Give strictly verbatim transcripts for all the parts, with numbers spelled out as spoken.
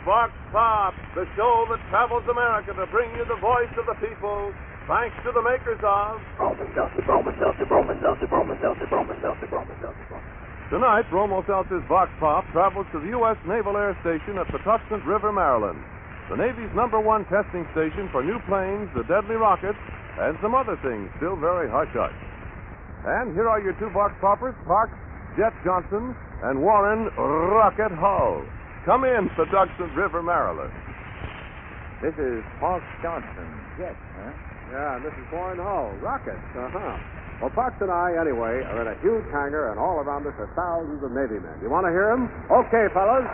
Vox Pop, the show that travels America to bring you the voice of the people, thanks to the makers of... Bromo Seltzer, Bromo Seltzer, Bromo Seltzer, Bromo Seltzer, Bromo Seltzer, Bromo Seltzer. Tonight, Bromo Seltzer's Vox Pop travels to the U S Naval Air Station at Patuxent River, Maryland, the Navy's number one testing station for new planes, the deadly rockets, and some other things still very hush-hush. And here are your two Vox Poppers, Parks, Jet Johnson, and Warren Rocket Hull. Come in, Patuxent River, Maryland. This is Parks Johnson. Jet, huh? Yeah, and this is Warren Hull. Rockets, uh-huh. Well, Parks and I, anyway, are in a huge hangar, and all around us are thousands of Navy men. You want to hear them? Okay, fellas.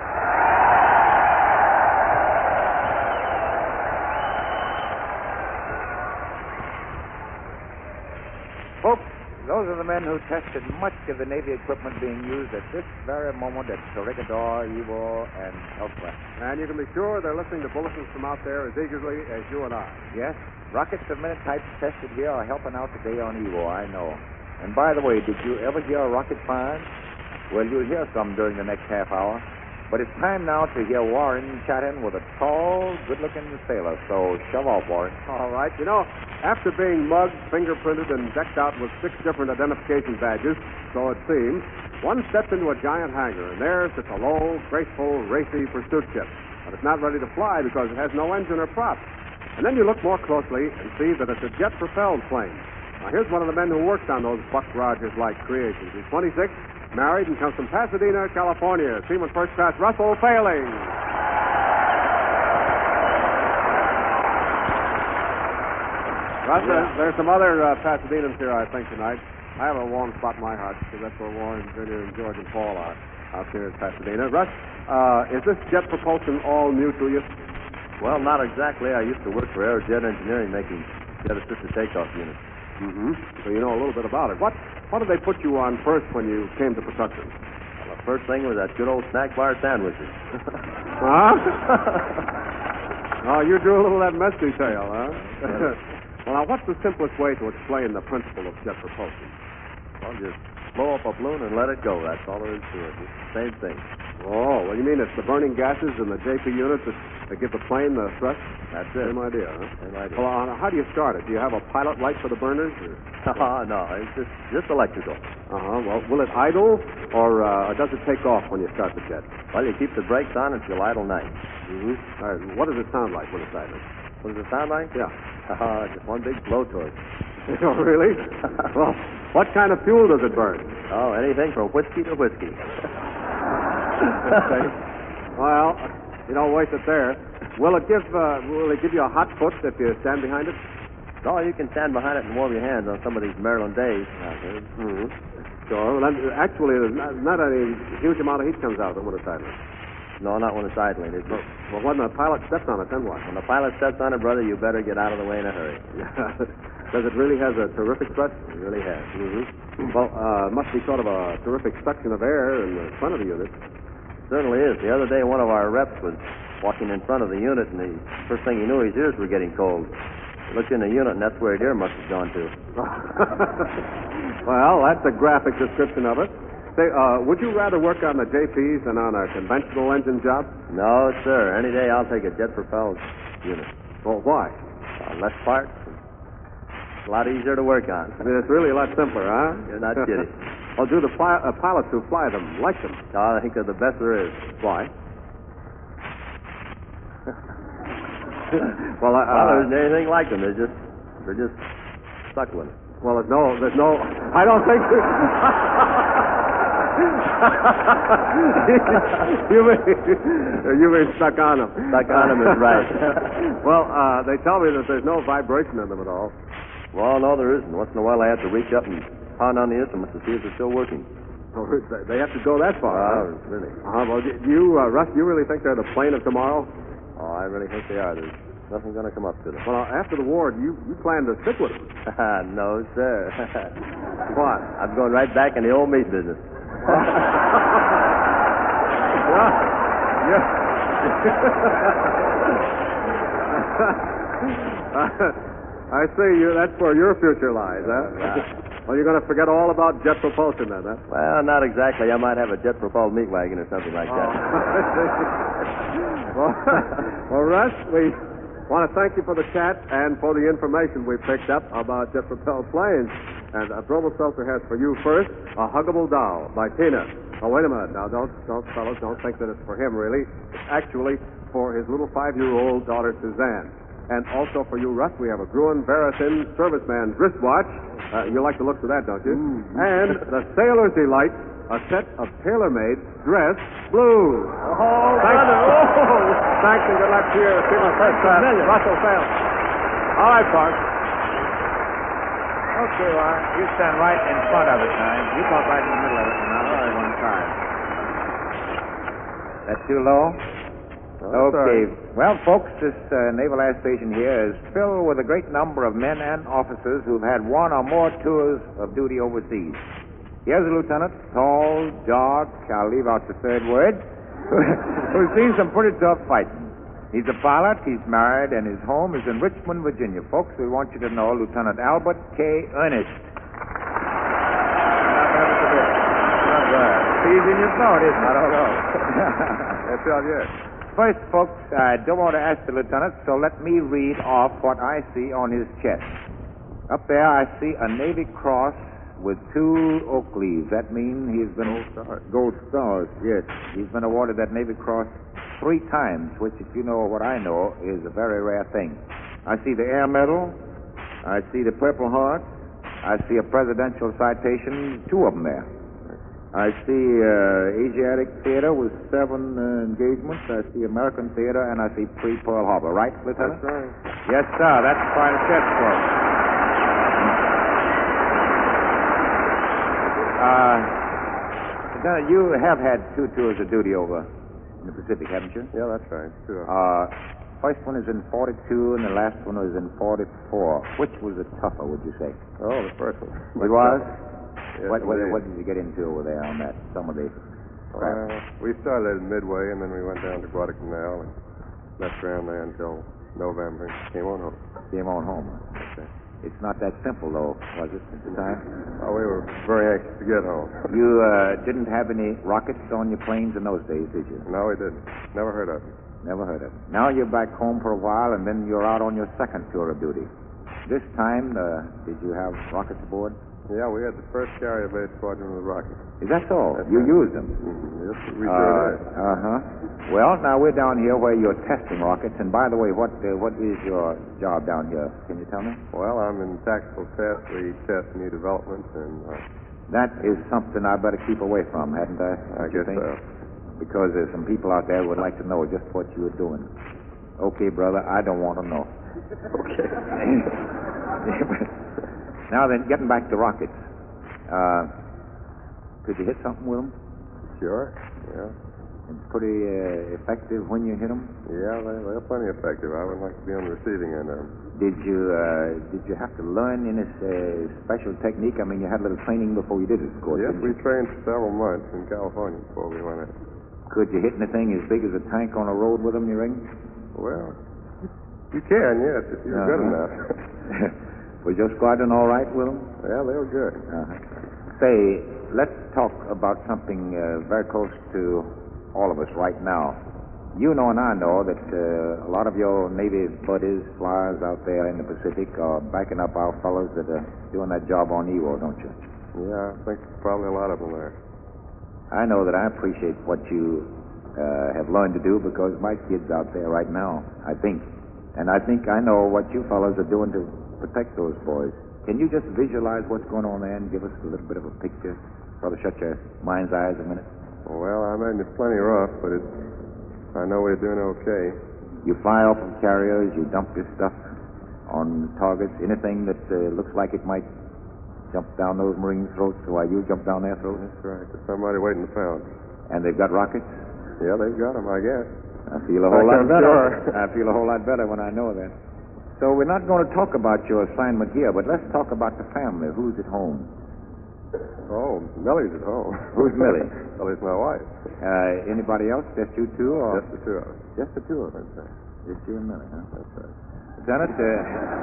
Folks, those are the men who tested much of the Navy equipment being used at this very moment at Corregidor, Evo, and elsewhere. And you can be sure they're listening to bulletins from out there as eagerly as you and I. Yes, rockets of many types tested here are helping out today on Evo, I know. And by the way, did you ever hear a rocket firing? Well, you'll hear some during the next half hour. But it's time now to hear Warren chatting with a tall, good-looking sailor. So shove off, Warren. All right. You know, after being mugged, fingerprinted, and decked out with six different identification badges, so it seems, one steps into a giant hangar, and there sits a low, graceful, racy pursuit ship. But it's not ready to fly because it has no engine or prop. And then you look more closely and see that it's a jet-propelled plane. Now, here's one of the men who worked on those Buck Rogers-like creations. He's twenty-six, married, and comes from Pasadena, California. Seaman First Class Russell Failing. Russ, yeah. There's some other uh, Pasadenans here, I think, tonight. I have a warm spot in my heart because that's where Warren, Junior, and George and Paul are out here in Pasadena. Russ, uh, is this jet propulsion all new to you? Well, not exactly. I used to work for Aerojet Engineering making jet-assisted takeoff units. Mm-hmm. So you know a little bit about it. What what did they put you on first when you came to Patuxent? Well, the first thing was that good old snack bar sandwiches. Huh? Oh, you drew a little of that mess detail, huh? Well, now, what's the simplest way to explain the principle of jet propulsion? Well, just blow up a balloon and let it go. That's all there is to it. It's the same thing. Oh, well, you mean it's the burning gases in the J P units that, that give the plane the thrust? That's it. Same idea, huh? Same idea. Well, uh, how do you start it? Do you have a pilot light for the burners? Oh, no, it's just, just electrical. Uh-huh. Well, will it idle, or uh, does it take off when you start the jet? Well, you keep the brakes on until idle night. Mm-hmm. All right. What does it sound like when it's idling? What does it sound like? Yeah. Uh, just one big blowtorch. Oh, really? Well, what kind of fuel does it burn? Oh, anything from whiskey to whiskey. Okay. Well, you don't waste it there. Will it give uh, Will it give you a hot foot if you stand behind it? No, you can stand behind it and warm your hands on some of these Maryland days. Mm-hmm. Sure. Well, then, actually, there's not, not any huge amount of heat comes out of it when it's idling. No, not when it's idling. It's well, well, when the pilot steps on it, then what? When the pilot steps on it, brother, you better get out of the way in a hurry. Does it really have a terrific thrust? It really has. Mm-hmm. Well, uh, must be sort of a terrific suction of air in the front of the unit. Certainly is. The other day, one of our reps was walking in front of the unit, and the first thing he knew, his ears were getting cold. He looked in the unit, and that's where his ear must have gone to. Well, that's a graphic description of it. Say, uh, would you rather work on the J Ps than on a conventional engine job? No, sir. Any day I'll take a jet-propelled unit. Well, why? Uh, less parts. A lot easier to work on. I mean, it's really a lot simpler, huh? You're not kidding. Well, do the fly, uh, pilots who fly them like them? No, I think they're the best there is. Why? well, uh, well, there isn't anything like them. They're just, they're just stuck with it. Well, there's no, there's no. I don't think. you mean you mean stuck on them? Stuck on them is right. Well, uh, they tell me that there's no vibration in them at all. Well, no, there isn't. Once in a while, I have to reach up and pound on the instruments to see if they're still working. Oh, they have to go that far. Oh, huh? really? Uh, well, do you, uh, Russ, you really think they're the plane of tomorrow? Oh, I really think they are. There's nothing going to come up to them. Well, after the war, you you plan to stick with them? No, sir. What? I'm going right back in the old meat business. Well, yeah. I see. You. That's where your future lies, huh? Yeah. Well, you're going to forget all about jet propulsion then, huh? Well, not exactly. I might have a jet-propelled meat wagon or something like that. Oh. Well, well, Russ, we want to thank you for the chat and for the information we picked up about jet-propelled planes. And uh, Bromo Seltzer has for you first A Huggable Doll by Tina. Oh, wait a minute. Now, don't, don't, fellas, don't think that it's for him, really. It's actually for his little five-year-old daughter, Suzanne. And also for you, Russ, we have a Gruen Verithin serviceman's wristwatch. Uh, you like the looks of that, don't you? Mm-hmm. And the Sailor's Delight, a set of tailor-made dress blues. Oh, Thanks. brother. Oh. Thanks and good luck to you. See my first class. Russell Sales. All right, Park. Okay, well, you stand right in front of it now. You talk right in the middle of it, and I'll hold one side. That too low? Oh, okay. sorry. Well, folks, this uh, Naval Air Station here is filled with a great number of men and officers who've had one or more tours of duty overseas. Here's a lieutenant, tall, dark, I'll leave out the third word, who's seen some pretty tough fighting. He's a pilot, he's married, and his home is in Richmond, Virginia. Folks, we want you to know Lieutenant Albert K. Ernest. Not nervous a bit. Not bad. Easy in your throat, isn't it? I don't know. That's all good. First, folks, I don't want to ask the lieutenant, so let me read off what I see on his chest. Up there, I see a Navy Cross with two oak leaves. That means he's been... Gold stars. Gold stars, yes. He's been awarded that Navy Cross three times, which, if you know what I know, is a very rare thing. I see the Air Medal. I see the Purple Heart. I see a presidential citation, two of them there. I see uh, Asiatic Theater with seven uh, engagements. I see American Theater, and I see pre-Pearl Harbor. Right, Lieutenant? That's right. Yes, sir. That's quite a chest for him. Uh, Lieutenant, you have had two tours of duty over in the Pacific, haven't you? Yeah, that's right. Sure. Uh, first one is in forty-two, and the last one was in forty-four. Which was the tougher, would you say? Oh, the first one. It was? Yes, what, what, indeed. what did you get into over there on that summer day? Well, we started at Midway, and then we went down to Guadalcanal and left around there until November and came on home. Came on home. Okay. It's not that simple, though, was it, at the time? Oh, we were very anxious to get home. You uh, didn't have any rockets on your planes in those days, did you? No, we didn't. Never heard of them. Never heard of it. Now you're back home for a while, and then you're out on your second tour of duty. This time, uh, did you have rockets aboard? Yeah, we had the first carrier-based squadron with rockets. Is that so? That's You right. used them? Mm-hmm. Yes, we Uh, sure did. uh-huh. Well, now we're down here where you're testing rockets, and by the way, what uh, what is your job down here? Can you tell me? Well, I'm in tactical test. We test new developments, and uh, That is something I better keep away from, hadn't I? I Don't you guess think? so. Because there's some people out there who would like to know just what you were doing. Okay, brother, I don't want to know. Okay. Now then, getting back to rockets. Uh, could you hit something with them? Sure. Yeah. It's pretty uh, effective when you hit them. Yeah, they, they're plenty effective. I would like to be on the receiving end of them. Did you uh, did you have to learn any uh, special technique? I mean, you had a little training before you did it, of course. Yes, didn't we you? trained for several months in California before we went in. Could you hit anything as big as a tank on a road with them, you ring? Well, you can, yes, if you're good Uh-huh. enough. Was your squadron all right with them? Yeah, they were good. Uh-huh. Say, let's talk about something uh, very close to all of us right now. You know and I know that uh, a lot of your Navy buddies, flyers out there in the Pacific are backing up our fellows that are doing that job on E W O, don't you? Yeah, I think probably a lot of them there. I know that I appreciate what you uh, have learned to do because my kid's out there right now, I think. And I think I know what you fellows are doing to protect those boys. Can you just visualize what's going on there and give us a little bit of a picture? Brother, shut your mind's eyes a minute. Well, I mean, it's plenty rough, but it's, I know we're doing okay. You fly off of carriers, you dump your stuff on targets, anything that uh, looks like it might jump down those Marines' throats while you jump down their throats. That's right. There's somebody waiting to pound. And they've got rockets. Yeah, they've got them, I guess. I feel a whole I'm lot better. sure. I feel a whole lot better when I know that. So we're not going to talk about your assignment here, but let's talk about the family. Who's at home? Oh, Millie's at home. Who's Millie? Millie's my wife. Uh, anybody else? Just you two? Or? Just the two of us. Just the two of us. That's right. Just you and Millie, huh? That's right. Lieutenant, uh,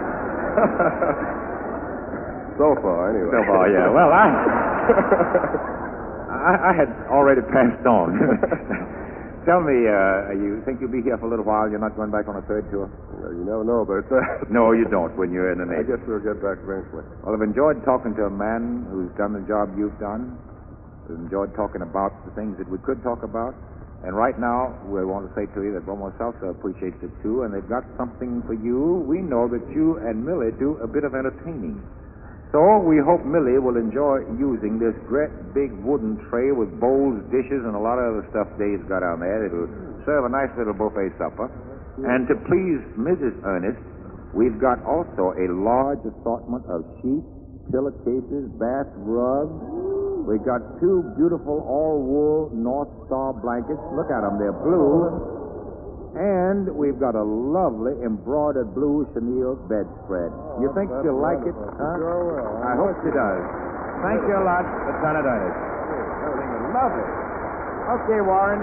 So far, anyway. so far, yeah. Well, I, I, I had already passed on. tell me, uh, you think you'll be here for a little while? You're not going back on a third tour? Well, you never know about that. No, you don't when you're in the I Navy. guess we'll get back eventually. Well, I've enjoyed talking to a man who's done the job you've done. I've enjoyed talking about the things that we could talk about. And right now, we want to say to you that Bromo Salsa appreciates it too, and they've got something for you. We know that you and Millie do a bit of entertaining. So we hope Millie will enjoy using this great big wooden tray with bowls, dishes, and a lot of other stuff Dave's got on there. It'll serve a nice little buffet supper. And to please Missus Ernest, we've got also a large assortment of sheets, pillowcases, bath rugs. We've got two beautiful all-wool North Star blankets. Look at them, they're blue. And we've got a lovely embroidered blue chenille bedspread. You think she'll like it? Huh? Sure will. I hope she does. Thank you a lot, Lieutenant Ernest. Everything is lovely. Okay, Warren.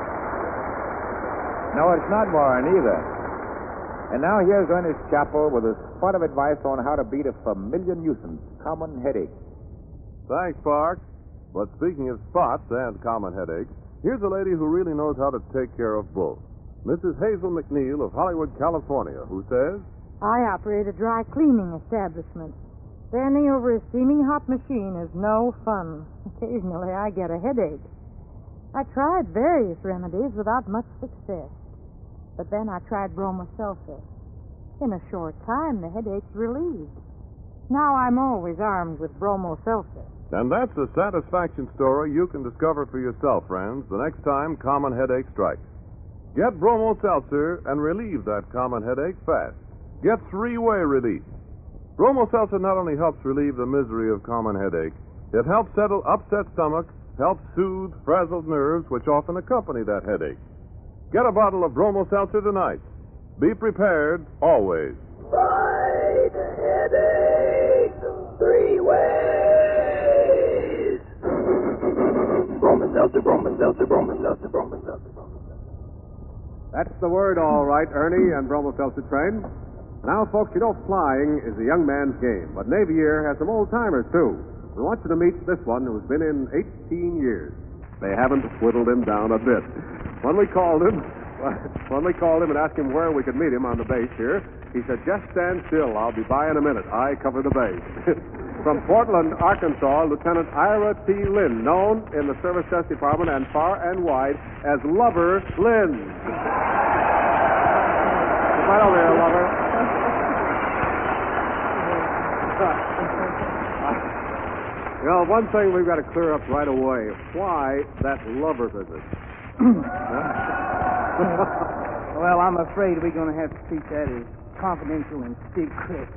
No, it's not Warren either. And now here's Ernest Chappell with a spot of advice on how to beat a familiar nuisance, common headache. Thanks, Park. But speaking of spots and common headaches, here's a lady who really knows how to take care of both. Missus Hazel McNeil of Hollywood, California, who says, I operate a dry cleaning establishment. Standing over a steaming hot machine is no fun. Occasionally I get a headache. I tried various remedies without much success. But then I tried bromoseltzer. In a short time, the headache's relieved. Now I'm always armed with bromoseltzer. and that's a satisfaction story you can discover for yourself, friends, the next time common headache strikes. Get Bromo Seltzer and relieve that common headache fast. Get three-way relief. Bromo Seltzer not only helps relieve the misery of common headache, it helps settle upset stomachs, helps soothe frazzled nerves which often accompany that headache. Get a bottle of Bromo Seltzer tonight. Be prepared always. Right headache, three ways. Bromo Seltzer, Bromo Seltzer, Bromo Seltzer, Bromo Seltzer, Bromo Seltzer. That's the word, all right, Ernie and Bromo Seltzer train. Now, folks, you know flying is a young man's game, but Navy Year has some old-timers, too. We want you to meet this one who's been in eighteen years. They haven't whittled him down a bit. When we called him, when we called him and asked him where we could meet him on the base here, he said, just stand still. I'll be by in a minute. I cover the base. From Portland, Arkansas, Lieutenant Ira T. Lynn, known in the Service Test Department and far and wide as Lover Lynn. Right over here, Lover. Well, one thing we've got to clear up right away. Why that lover visit? Well, I'm afraid we're going to have to treat that as confidential and secret.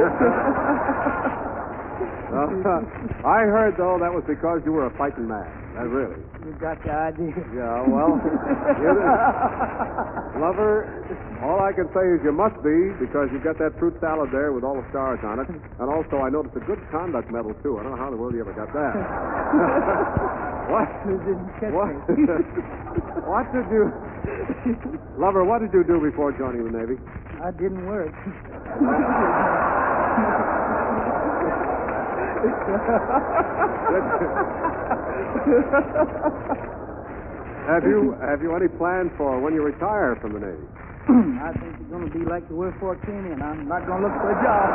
uh, I heard, though, that was because you were a fighting man. That really. You got the idea. Yeah, well, you Lover, all I can say is you must be, because you've got that fruit salad there with all the stars on it. And also, I noticed a good conduct medal, too. I don't know how in the world you ever got that. What? You didn't catch What? me. What did you... Lover, what did you do before joining the Navy? I didn't work. have you have you any plans for when you retire from the Navy? I think it's going to be like the World War Two, and I'm not going to look for a job.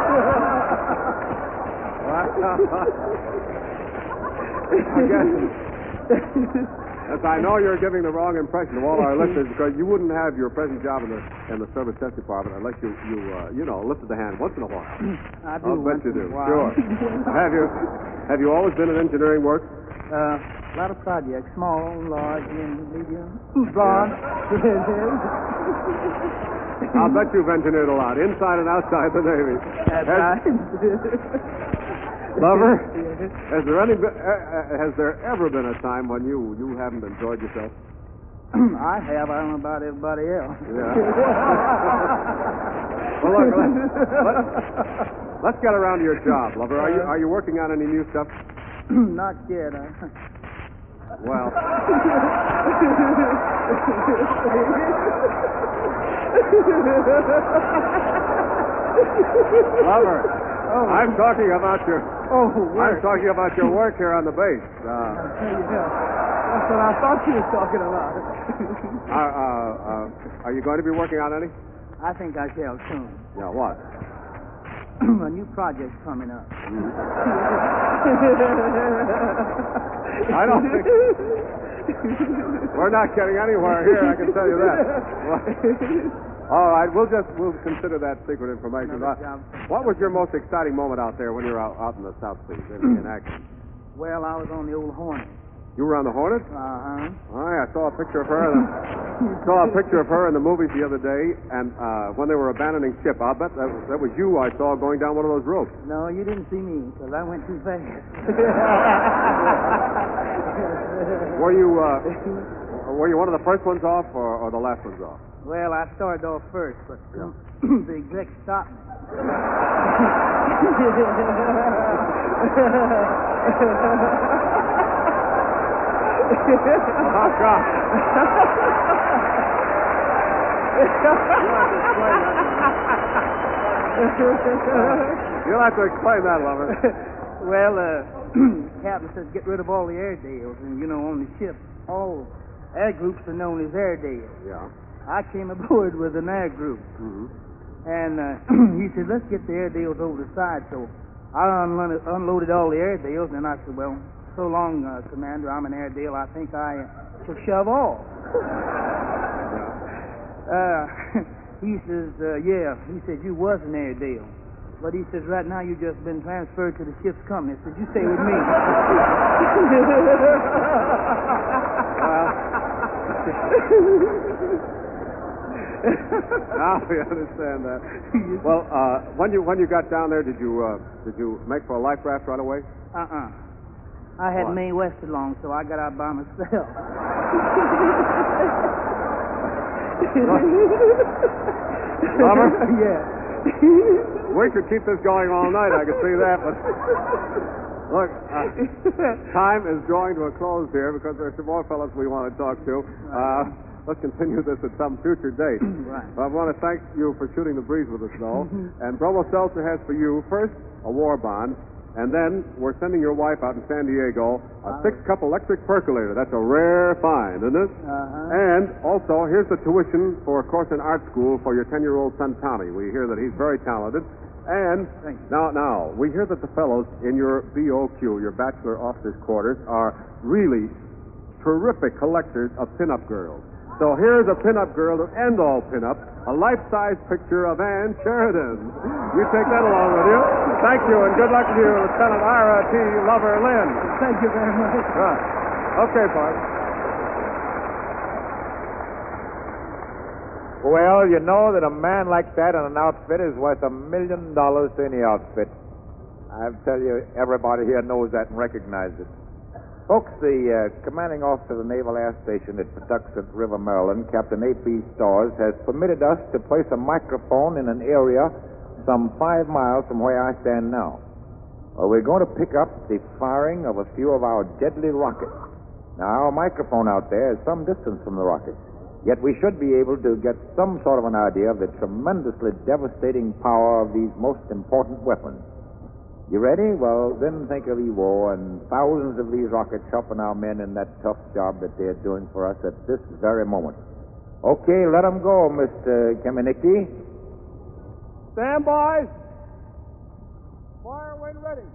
I guess. Yes, I know you're giving the wrong impression to all our listeners because you wouldn't have your present job in the in the Service Test Department unless you you uh, you know lifted the hand once in a while. I do. I'll bet you do. once in a while. Sure. have you have you always been in engineering work? Uh, a lot of projects, small, large, and medium, broad. I'll bet you've engineered a lot, inside and outside the Navy. That's has, right. Lover, has there any uh, has there ever been a time when you you haven't enjoyed yourself? I have. I don't know about everybody else. Yeah. Well, look, let's, let's, let's get around to your job, Lover. Are you are you working on any new stuff? Not yet. I... Well. Lover, oh. I'm talking about your. Oh, I'm talking about your work here on the base. Uh, I'll tell you that. That's what I thought you were talking about. Uh, uh, uh, are you going to be working on any? I think I shall soon. Yeah, what? A new project's coming up. I don't think... We're not getting anywhere here, I can tell you that. All right, we'll just we'll consider that secret information. Uh, what was your most exciting moment out there when you were out, out in the South Seas in, in action? Well, I was on the old Hornet. You were on the Hornet? Uh-huh. Oh, yeah, I saw a picture of her. In the, saw a picture of her in the movies the other day, and uh, when they were abandoning ship, I'll bet that, that was you I saw going down one of those ropes. No, you didn't see me because I went too fast. Were you uh, were you one of the first ones off or, or the last ones off? Well, I started off first, but Yeah. the exec stopped me. Oh, God. You'll have to explain that, lover. Well, uh, Captain says get rid of all the Airedales, and you know, on the ship, all air groups are known as Airedales. Yeah. I came aboard with an air group, Mm-hmm. and uh, he said, let's get the Airedales over the side. So I unloaded, unloaded all the Airedales, and I said, well, so long, uh, Commander, I'm an Airedale. I think I shall shove off. uh, he says, uh, yeah. He said, you was an Airedale. But he says, right now you've just been transferred to the ship's company. I said, you stay with me. Now we understand that. Well, uh, when you when you got down there, did you uh, did you make for a life raft right away? Uh-uh. I had What? Mae West along, so I got out by myself. Lover? Yeah. We could keep this going all night, I can see that, but look, uh, time is drawing to a close here because there's some more fellows we want to talk to. Uh, let's continue this at some future date. Right. I want to thank you for shooting the breeze with us, though. And Bromo Seltzer has for you, first, a war bond, and then we're sending your wife out in San Diego a six-cup electric percolator. That's a rare find, isn't it? Uh-huh. And also, here's the tuition for a course in art school for your ten-year-old son, Tommy. We hear that he's very talented. And Thank you. now, now, we hear that the fellows in your B O Q, your bachelor officers' quarters, are really terrific collectors of pinup girls. So here's a pinup girl to end all pinup, a life-size picture of Ann Sheridan. You take that along with you. Thank you, and good luck to you, Lieutenant Ira T. Lover Lynn. Thank you very much. Right. Okay, Bart. Well, you know that a man like that in an outfit is worth a million dollars to any outfit. I tell you, everybody here knows that and recognizes it. Folks, the uh, commanding officer of the Naval Air Station at Patuxent River, Maryland, Captain A P Storrs, has permitted us to place a microphone in an area some five miles from where I stand now. Uh, we're going to pick up the firing of a few of our deadly rockets. Now, our microphone out there is some distance from the rockets, yet we should be able to get some sort of an idea of the tremendously devastating power of these most important weapons. You ready? Well, then think of Iwo and thousands of these rockets helping our men in that tough job that they're doing for us at this very moment. Okay, let them go, Mister Kamenicki. Stand by. Fire when ready.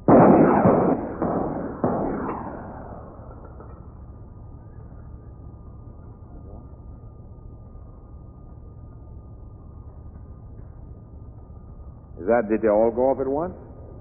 Is that, did they all go off at once?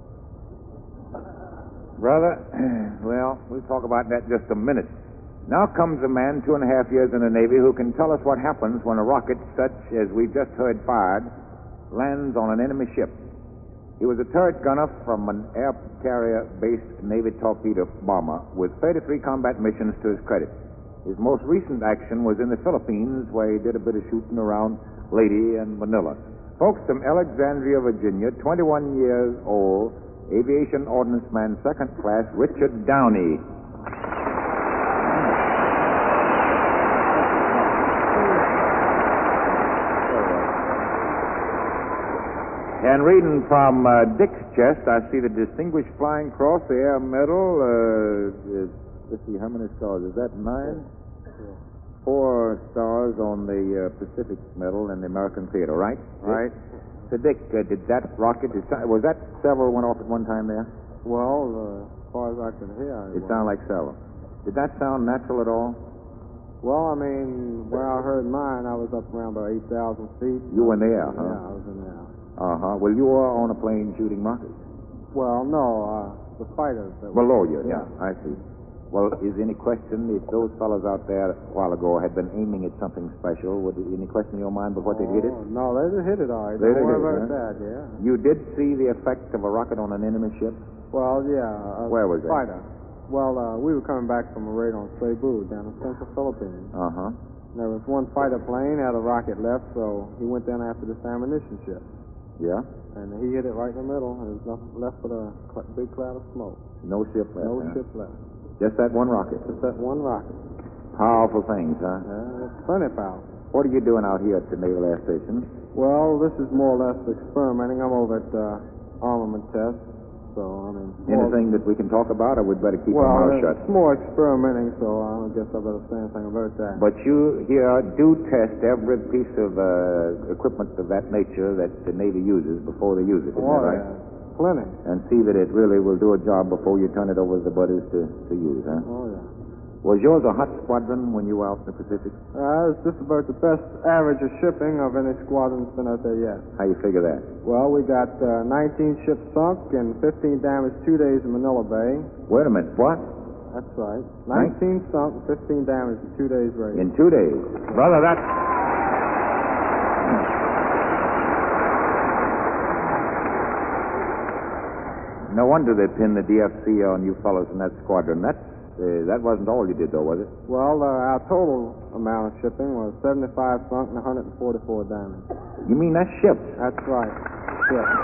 Brother, well, we'll talk about that in just a minute. Now comes a man two and a half years in the Navy who can tell us what happens when a rocket such as we just heard fired lands on an enemy ship. He was a turret gunner from an air carrier-based Navy torpedo bomber with thirty-three combat missions to his credit. His most recent action was in the Philippines, where he did a bit of shooting around Leyte and Manila. Folks, from Alexandria, Virginia, twenty-one years old, Aviation Ordnance Man, second class, Richard Downey. And reading from uh, Dick's chest, I see the Distinguished Flying Cross, the Air Medal, uh, the let's see, how many stars? Is that nine? Four stars on the uh, Pacific Medal and the American Theater, right? Right. So, Dick, uh, did that rocket, did, was that several went off at one time there? Well, uh, as far as I can hear, It sounded like several. Did that sound natural at all? Well, I mean, where I heard mine, I was up around about eight thousand feet. You were in the air, huh? Yeah, I was in there. Uh-huh. Well, you were on a plane shooting rockets. Well, no, uh, the fighters. That Below you, yeah. yeah, I see. Well, is any question if those fellows out there a while ago had been aiming at something special? Would there any question in your mind but what they'd hit it? Oh, no, they did hit it all right. They Don't did worry hit it, about huh? that, yeah. You did see the effect of a rocket on an enemy ship? Well, yeah. A Where was that? Fighter. Well, uh, we were coming back from a raid on Cebu down in Central Philippines. Uh-huh. There was one fighter plane, had a rocket left, so he went down after this ammunition ship. Yeah? And he hit it right in the middle, and there's nothing left but a cl- big cloud of smoke. No ship left, No huh? ship left. Just that one rocket? Just that one rocket. Powerful things, huh? Yeah, it's plenty powerful. What are you doing out here at the Naval Air Station? Well, this is more or less experimenting. I'm over at uh, armament test, so I mean. more- Anything that we can talk about, or we'd better keep Well, our mouth shut? it's more experimenting, so I guess I better say anything about that. But you here do test every piece of uh, equipment of that nature that the Navy uses before they use it, isn't oh, that right? yeah. Plenty. And see that it really will do a job before you turn it over to the buddies to, to use, huh? Oh, yeah. Was yours a hot squadron when you were out in the Pacific? Uh, it's just about the best average of shipping of any squadron that's been out there yet. How you figure that? Well, we got uh, nineteen ships sunk and fifteen damaged two days in Manila Bay. Wait a minute, what? That's right. nineteen sunk and fifteen damaged in two days raid. In two days? Brother, that... No wonder they pinned the D F C on you fellows in that squadron. That's, uh, that wasn't all you did, though, was it? Well, uh, our total amount of shipping was seventy-five sunk and one hundred forty-four damaged. You mean that's ships? That's right. Ships.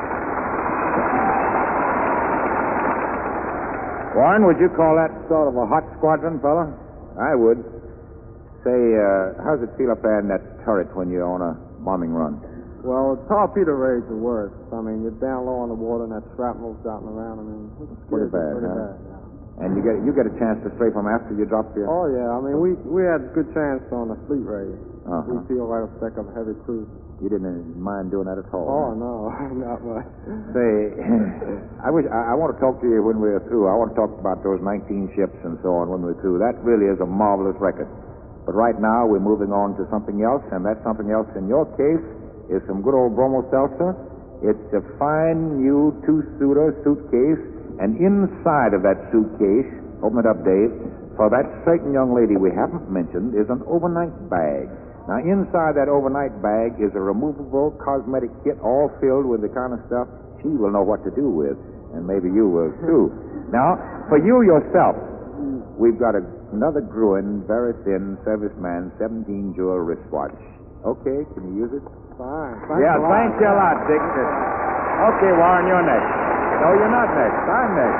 Warren, would you call that sort of a hot squadron, fella? I would. Say, uh, how's it feel up there in that turret when you're on a bombing run? Well, torpedo raids are worse. I mean, you're down low on the water and that shrapnel's dropping around. I mean, it's Pretty scary, bad, pretty huh? bad, yeah. And you get you get a chance to strafe them after you drop your... Oh, yeah. I mean, we we had a good chance on the fleet raid. Uh-huh. We feel right up the deck of a heavy cruiser. You didn't mind doing that at all? Oh, huh? no, not much. Say, I wish I, I want to talk to you when we're through. I want to talk about those nineteen ships and so on when we're through. That really is a marvelous record. But right now we're moving on to something else, and that something else in your case is some good old Bromo Seltzer. It's a fine new two-suiter suitcase, and inside of that suitcase, open it up, Dave, for that certain young lady we haven't mentioned is an overnight bag. Now, inside that overnight bag is a removable cosmetic kit all filled with the kind of stuff she will know what to do with, and maybe you will, too. Now, for you yourself, we've got a, another Gruen, very thin, serviceman, seventeen jewel wristwatch. Okay, can you use it? Fine. Thanks yeah, a lot. thanks you a lot, Dick. Okay, Warren, you're next. No, you're not next. I'm next.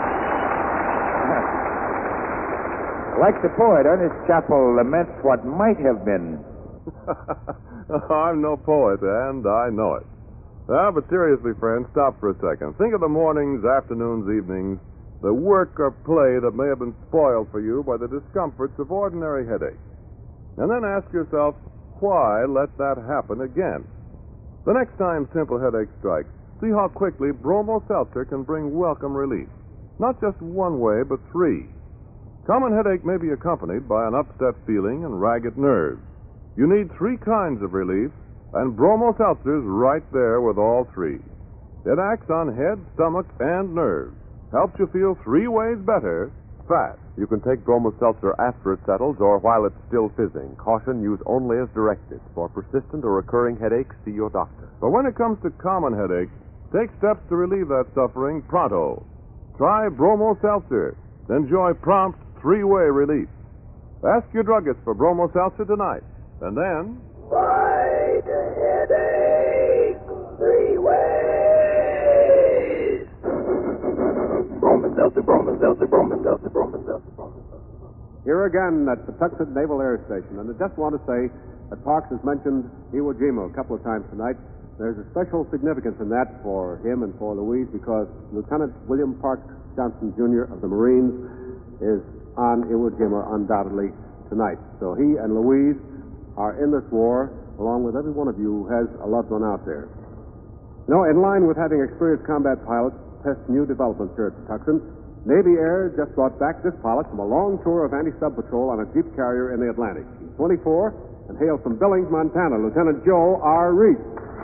Like the poet, Ernest Chappell laments what might have been. I'm no poet, and I know it. Ah, but seriously, friends, stop for a second. Think of the mornings, afternoons, evenings, the work or play that may have been spoiled for you by the discomforts of ordinary headache. And then ask yourself, why let that happen again? The next time simple headache strikes, see how quickly Bromo Seltzer can bring welcome relief. Not just one way, but three. Common headache may be accompanied by an upset feeling and ragged nerves. You need three kinds of relief, and Bromo Seltzer's right there with all three. It acts on head, stomach, and nerves. Helps you feel three ways better, fast. You can take Bromo Seltzer after it settles or while it's still fizzing. Caution, use only as directed. For persistent or recurring headaches, see your doctor. But when it comes to common headaches, take steps to relieve that suffering pronto. Try Bromo Seltzer. Enjoy prompt three-way relief. Ask your druggist for Bromo Seltzer tonight. And then... Fight a headache three ways. Bromo Seltzer, Bromo Seltzer, Bromo Seltzer, Bromo Seltzer, Bromo Seltzer. Here again at the Patuxent Naval Air Station, and I just want to say that Parks has mentioned Iwo Jima a couple of times tonight. There's a special significance in that for him and for Louise because Lieutenant William Parks Johnson, Junior of the Marines is on Iwo Jima undoubtedly tonight. So he and Louise are in this war, along with every one of you who has a loved one out there. You know, in line with having experienced combat pilots test new developments here at Patuxent, Navy Air just brought back this pilot from a long tour of anti-sub patrol on a jeep carrier in the Atlantic. He's twenty-four and hails from Billings, Montana, Lieutenant Joe R. Reese.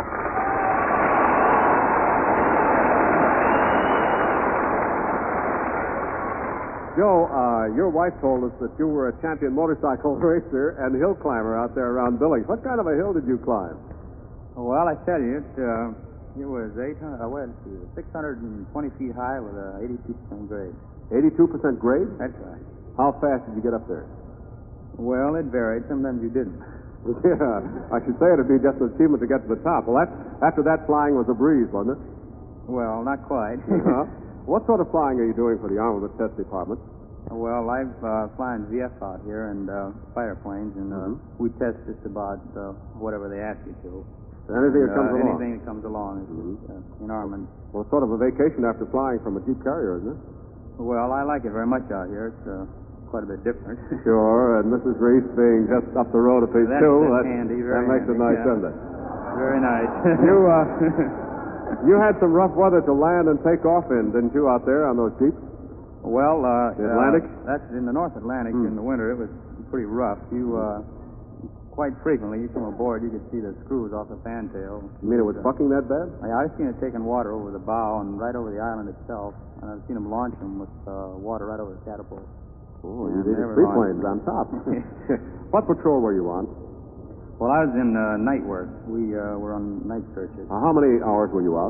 Joe, uh, your wife told us that you were a champion motorcycle racer and hill climber out there around Billings. What kind of a hill did you climb? Well, I tell you, it, uh, it was eight hundred, uh, well, six hundred twenty feet high with a eighty-two percent grade. eighty-two percent grade? That's right. How fast did you get up there? Well, it varied. Sometimes you didn't. Yeah, I should say it'd be just an achievement to get to the top. Well, that, after that, flying was a breeze, wasn't it? Well, not quite. uh-huh. What sort of flying are you doing for the Armament Test Department? Well, I've uh, flying V F out here and uh, fighter planes, and uh, mm-hmm. we test just about uh, whatever they ask you to. Anything and, that comes uh, along? Anything that comes along is mm-hmm. uh, in Armament. Well, it's sort of a vacation after flying from a jeep carrier, isn't it? Well, I like it very much out here. It's uh, quite a bit different. Sure, and Missus Reese being just up the road a piece, that's, too. That's that, handy, very that makes handy, it nice, yeah. doesn't it? Very nice. you, uh, you had some rough weather to land and take off in, didn't you, out there on those jeeps? Well, uh, the Atlantic? Uh, that's in the North Atlantic hmm. in the winter. It was pretty rough. You, uh, quite frequently, you come aboard, you could see the screws off the fantail. You mean it was uh, bucking that bad? I, I've seen it taking water over the bow and right over the island itself, and I've seen them launch them with uh, water right over the catapult. Oh, and you did never three launched planes on top. What patrol were you on? Well, I was in uh, night work. We uh, were on night searches. Uh, how many hours were you out?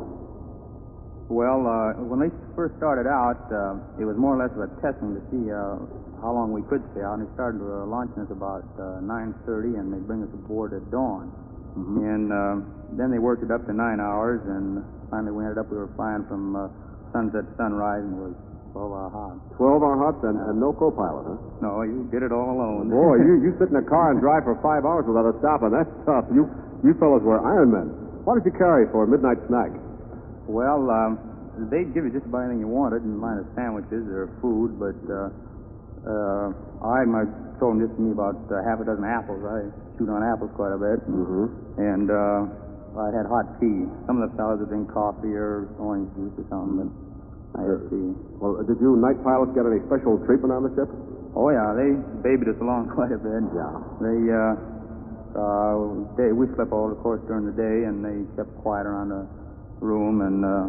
Well, uh, when they first started out, uh, it was more or less of a testing to see uh, how long we could stay out. And they started uh, launching us about uh, nine thirty, and they bring us aboard at dawn. Mm-hmm. And uh, then they worked it up to nine hours, and finally we ended up, we were flying from uh, sunset to sunrise, and it was twelve-hour hot. twelve-hour hot and, and no co-pilot, huh? No, you did it all alone. Boy, you, you sit in a car and drive for five hours without a stop, and that's tough. You, you fellows were Iron Men. What did you carry for a midnight snack? Well, um, they'd give you just about anything you wanted in line of sandwiches or food, but uh, uh, I my, told them just to me about uh, half a dozen apples. I chewed on apples quite a bit. Mm-hmm. And uh, I had hot tea. Some of the fellows would drink coffee or orange juice or something, but I had tea. Well, did you night pilots get any special treatment on the ship? Oh, yeah, they babied us along quite a bit. Yeah. They, uh, uh, they, we slept all, of course, during the day, and they kept quiet around the room, and uh,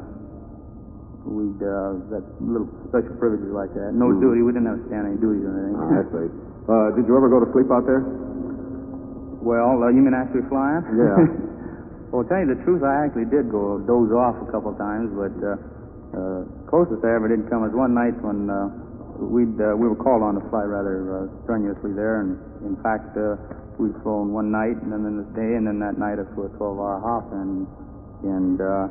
we'd uh, got little special privileges like that. No mm. duty. We didn't have to stand any duties or anything. Ah, I see. Uh, did you ever go to sleep out there? Well, uh, you mean actually flying? Yeah. Well, to tell you the truth, I actually did go doze off a couple of times, but uh, uh, closest I ever did come was one night when uh, we'd uh, we were called on to fly rather uh, strenuously there, and in fact uh, we'd flown one night and then the day, and then that night us for a twelve-hour hop, and and uh,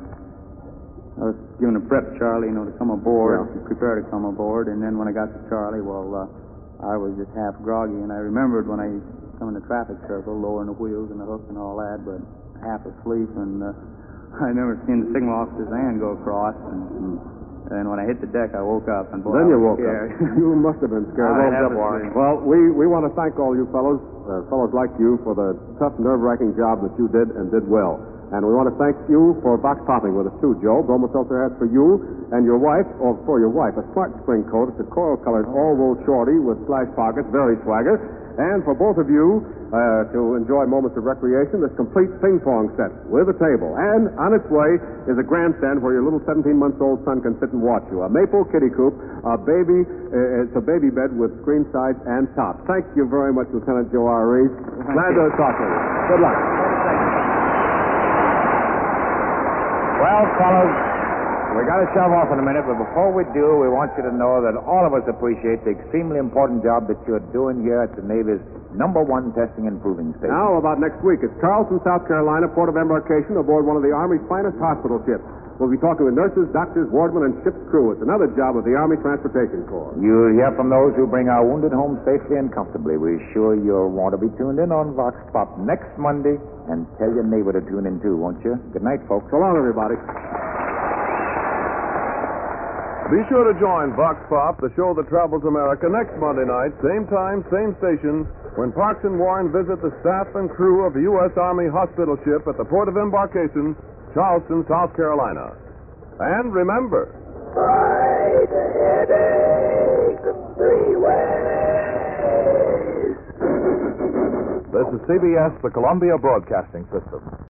I was given a prep, Charlie, you know, to come aboard, yeah. to prepare to come aboard, and then when I got to Charlie, well, uh, I was just half groggy, and I remembered when I come in the traffic circle, lowering the wheels and the hooks and all that, but half asleep, and uh, I remember seeing the signal officer's hand go across, and, mm. and when I hit the deck, I woke up, and boy, then I you was woke scared. up. You must have been scared. I Woke have up, been. Well, we, we want to thank all you fellows, uh, fellows like you, for the tough, nerve-wracking job that you did and did well. And we want to thank you for box popping with us, too, Joe. Bromo Seltzer has for you and your wife, or for your wife, a smart spring coat. It's a coral-colored all-wool shorty with slash pockets, very swagger. And for both of you, uh, to enjoy moments of recreation, this complete ping-pong set with a table. And on its way is a grandstand where your little seventeen-month-old son can sit and watch you. A maple kiddie coop, a baby, uh, it's a baby bed with screen sides and tops. Thank you very much, Lieutenant Joe R. Reese. Glad to talk to you. Good luck. Well, fellas, we got to shove off in a minute, but before we do, we want you to know that all of us appreciate the extremely important job that you're doing here at the Navy's number one testing and proving station. Now, about next week, it's Charleston, South Carolina, port of embarkation aboard one of the Army's finest hospital ships. We'll be talking with nurses, doctors, wardmen, and ship's crew. It's another job of the Army Transportation Corps. You'll hear from those who bring our wounded home safely and comfortably. We're sure you'll want to be tuned in on Vox Pop next Monday, and tell your neighbor to tune in too, won't you? Good night, folks. So long, everybody. Be sure to join Vox Pop, the show that travels America, next Monday night, same time, same station, when Parks and Warren visit the staff and crew of the U S Army hospital ship at the port of embarkation, Charleston, South Carolina. And remember, Fight the headache three ways. This is C B S, the Columbia Broadcasting System.